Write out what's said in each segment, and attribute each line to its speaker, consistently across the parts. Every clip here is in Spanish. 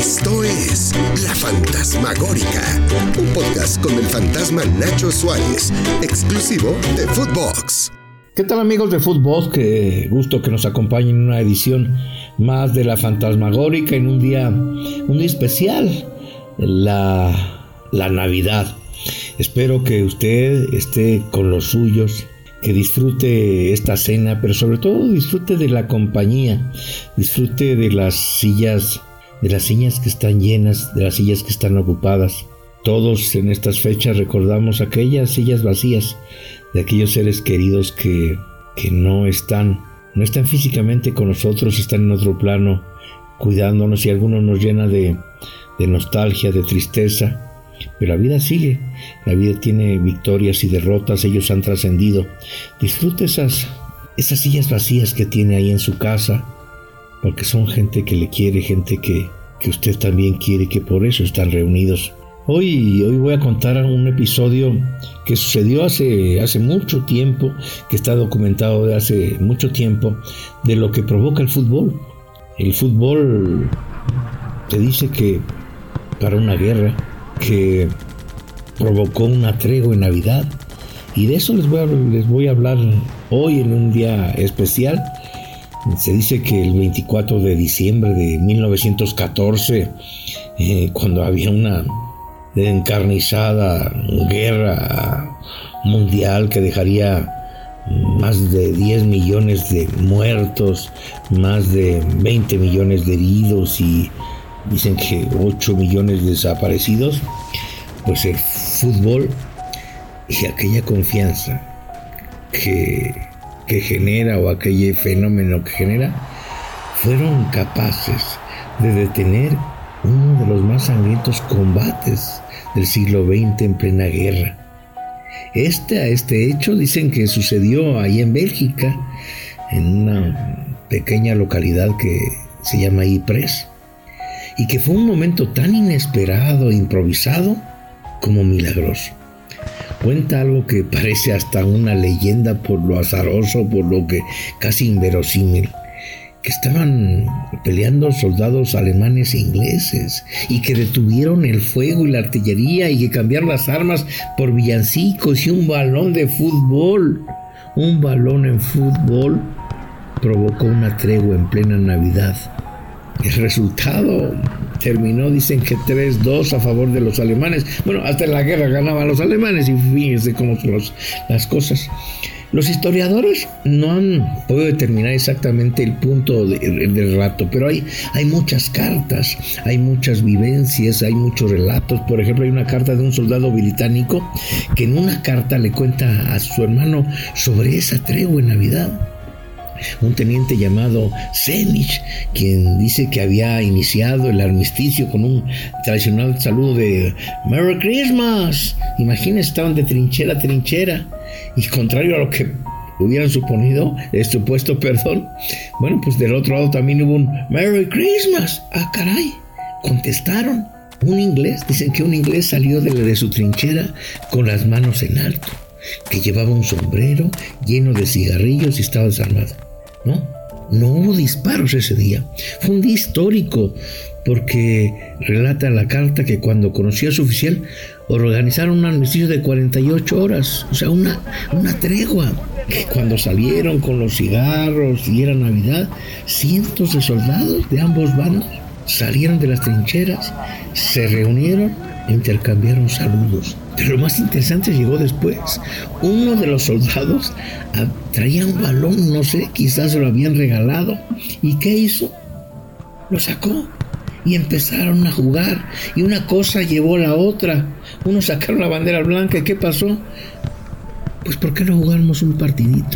Speaker 1: Esto es La Fantasmagórica, un podcast con el fantasma Nacho Suárez, exclusivo de Footbox.
Speaker 2: ¿Qué tal, amigos de Footbox? Qué gusto que nos acompañen en una edición más de La Fantasmagórica en un día especial, la Navidad. Espero que usted esté con los suyos, que disfrute esta cena, pero sobre todo disfrute de la compañía, disfrute de las sillas que están llenas, de las sillas que están ocupadas. Todos en estas fechas recordamos aquellas sillas vacías de aquellos seres queridos que no están físicamente con nosotros, están en otro plano cuidándonos, y algunos nos llena de nostalgia, de tristeza. Pero la vida sigue, la vida tiene victorias y derrotas, ellos han trascendido. Disfrute esas sillas vacías que tiene ahí en su casa, porque son gente que le quiere, gente que usted también quiere, que por eso están reunidos. Hoy voy a contar un episodio que sucedió hace mucho tiempo, que está documentado de hace mucho tiempo, de lo que provoca el fútbol. El fútbol te dice que para una guerra, que provocó una tregua en Navidad, y de eso les voy a hablar hoy en un día especial. Se dice que el 24 de diciembre de 1914, cuando había una encarnizada guerra mundial que dejaría más de 10 millones de muertos, más de 20 millones de heridos y dicen que 8 millones de desaparecidos, pues el fútbol y aquella confianza que genera, o aquel fenómeno que genera, fueron capaces de detener uno de los más sangrientos combates del siglo XX en plena guerra. Este hecho dicen que sucedió ahí en Bélgica, en una pequeña localidad que se llama Ypres, y que fue un momento tan inesperado e improvisado como milagroso. Cuenta algo que parece hasta una leyenda por lo azaroso, por lo que casi inverosímil, que estaban peleando soldados alemanes e ingleses, y que detuvieron el fuego y la artillería, y que cambiaron las armas por villancicos y un balón de fútbol. Un balón en fútbol provocó una tregua en plena Navidad. El resultado terminó, dicen que 3-2 a favor de los alemanes. Bueno, hasta en la guerra ganaban los alemanes, y fíjense cómo son las cosas. Los historiadores no han podido determinar exactamente el punto del relato, pero hay muchas cartas, hay muchas vivencias, hay muchos relatos. Por ejemplo, hay una carta de un soldado británico que en una carta le cuenta a su hermano sobre esa tregua en Navidad. Un teniente llamado Senich, quien dice que había iniciado el armisticio con un tradicional saludo de Merry Christmas. Imagínense, estaban de trinchera a trinchera, y contrario a lo que hubieran supuesto, bueno, pues del otro lado también hubo un Merry Christmas. ¡Ah, caray! Contestaron. Un inglés, dicen que un inglés salió de su trinchera con las manos en alto, que llevaba un sombrero lleno de cigarrillos y estaba desarmado. No hubo disparos ese día. Fue un día histórico, porque relata la carta que cuando conoció a su oficial, organizaron un armisticio de 48 horas, o sea, una tregua. Cuando salieron con los cigarros y era Navidad, cientos de soldados de ambos bandos salieron de las trincheras, se reunieron e intercambiaron saludos. Pero lo más interesante llegó después. Uno de los soldados traía un balón, no sé, quizás se lo habían regalado. ¿Y qué hizo? Lo sacó y empezaron a jugar, y una cosa llevó a la otra. Unos sacaron la bandera blanca, ¿y qué pasó? Pues ¿por qué no jugamos un partidito?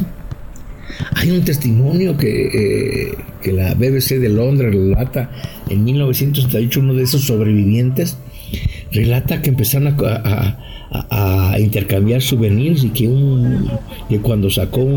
Speaker 2: Hay un testimonio que la BBC de Londres relata en 1978. Uno de esos sobrevivientes relata que empezaron a intercambiar souvenirs, y que cuando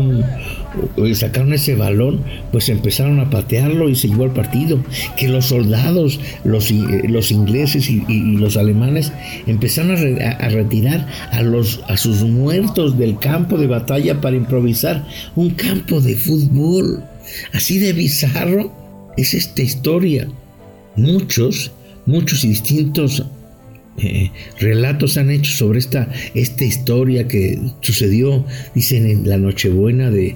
Speaker 2: sacaron ese balón, pues empezaron a patearlo y se llevó al partido. Que los soldados, los ingleses y los alemanes empezaron a retirar a sus muertos del campo de batalla para improvisar un campo de fútbol. Así de bizarro es esta historia. Muchos muchos y distintos relatos han hecho sobre esta historia que sucedió, dicen, en la Nochebuena del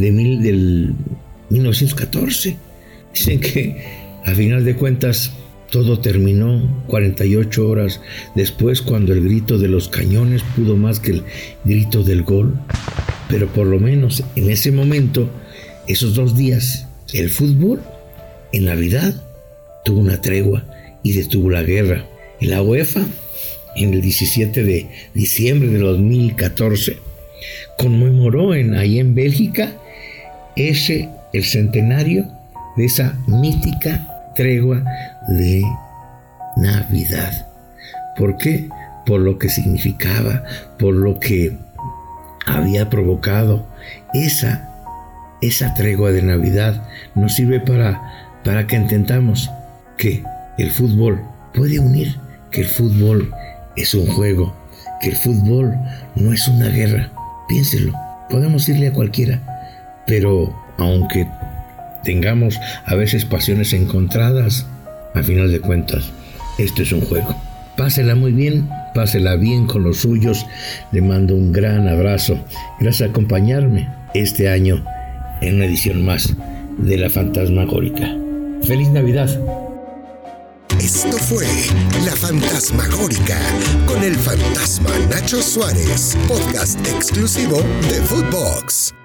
Speaker 2: 1914. Dicen que a final de cuentas todo terminó 48 horas después, cuando el grito de los cañones pudo más que el grito del gol. Pero por lo menos en ese momento, esos 2 días, el fútbol en Navidad tuvo una tregua y detuvo la guerra. Y la UEFA, en el 17 de diciembre de 2014, conmemoró ahí en Bélgica el centenario de esa mítica tregua de Navidad. ¿Por qué? Por lo que significaba, por lo que había provocado. Esa tregua de Navidad nos sirve para que entendamos que el fútbol puede unir, que el fútbol es un juego, que el fútbol no es una guerra. Piénselo, podemos irle a cualquiera, pero aunque tengamos a veces pasiones encontradas, al final de cuentas, esto es un juego. Pásela muy bien, pásela bien con los suyos. Le mando un gran abrazo. Gracias por acompañarme este año en una edición más de La Fantasmagórica. ¡Feliz Navidad!
Speaker 1: Esto fue La Fantasmagórica con el fantasma Nacho Suárez, podcast exclusivo de Footbox.